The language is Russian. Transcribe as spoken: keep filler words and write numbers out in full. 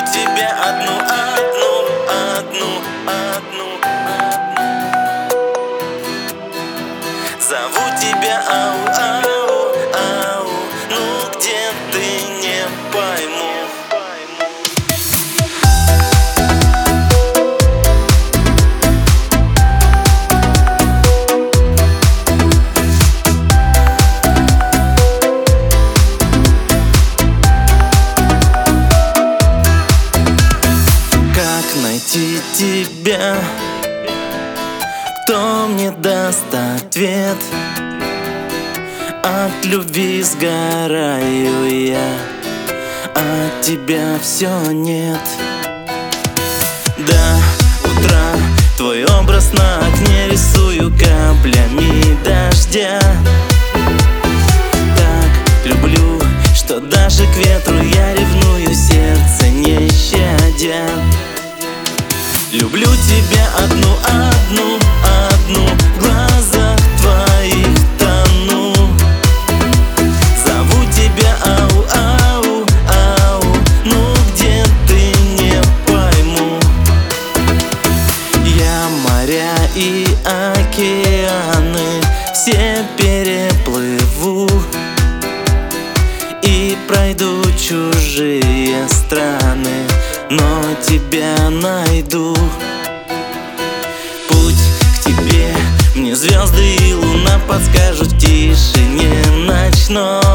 тебя одну, одну, одну, одну, одну. Зову тебя, ау, ау, ау, ну где ты, не пойму. Найти тебя, кто мне даст ответ? От любви сгораю я, от тебя все нет. До утра твой образ на окне рисую каплями дождя. Так люблю, что даже к ветру я ревную, сердце не щадя. Люблю тебя одну, одну, одну, в глазах твоих тону. Зову тебя, ау, ау, ау, ну где ты, не пойму. Я моря и океаны все переплыву и пройду чужие страны, но тебя найду. Путь к тебе мне звезды и луна подскажут в тишине ночной.